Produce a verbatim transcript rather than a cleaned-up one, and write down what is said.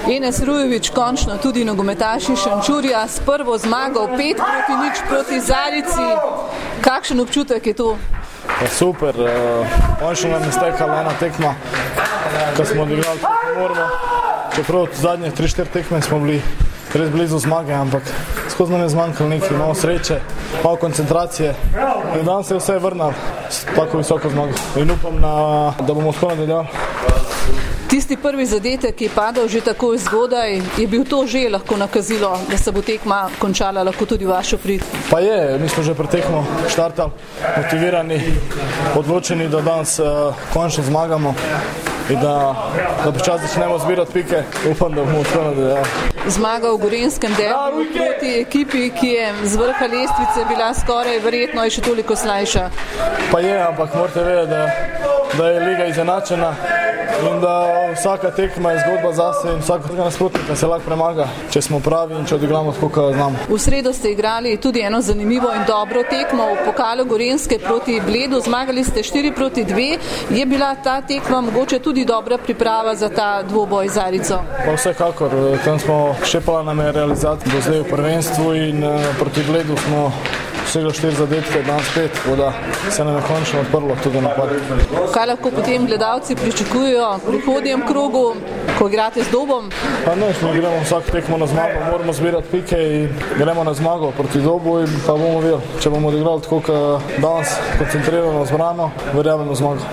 Enes Rujović, končno tudi nogometaš iz Šenčurja, s prvo zmago pet proti nič proti Zalici. Kakšen občutek je to? Ja, super, uh, končno nam je stekala ena tekma, ko smo odigrali tako moramo. Čeprav zadnje tri štiri tekme smo bili res blizu zmage, ampak skozi nam je zmanjkalo nekaj, malo sreče, malo koncentracije. In danes se je vse vrnilo s tako visoko zmago. In upam, na, da bomo tako nadaljevali. Tisti prvi zadetek, ki je padal že tako zgodaj, je bil to že lahko nakazilo, da se bo tekma končala lahko tudi v vašo prid? Pa je, mi smo že pred tekmo štartali, motivirani, odločeni, da danes uh, končno zmagamo in da, da počasi začnemo zbirati pike. Upam, da bomo tako nadaljevali. Zmaga v Gorenjskem derbi proti ekipi, ki je z vrha lestvice bila skoraj verjetno je še toliko slajša. Pa je, ampak morate vedeti, da, da je liga izenačena in da vsaka tekma je zgodba zase in vsakega nasprotnika se lahko premaga, če smo pravi in če odigramo tako, kot znamo. V sredo ste igrali tudi eno zanimivo in dobro tekmo v pokalu Gorenjske proti Bledu. Zmagali ste štiri proti dve. Je bila ta tekma mogoče tudi dobra priprava za ta dvoboj z Zalico? Pa vsekakor, tam smo šepala nam je realizacija do zdaj v prvenstvu in uh, proti Bledu smo vsega štiri zadetke, danes pet, voda se nam je končno odprlo tudi napad. Kaj lahko potem gledalci pričakujejo v prihodnjem krogu, ko igrate z Dobom? Pa ne, mi gremo vsak tekmo na zmago, moramo zbirati pike in gremo na zmago proti Dobu in pa bomo videli, če bomo odigrali tako, kot danes, koncentrirano, zbrano, verjamemo zmago.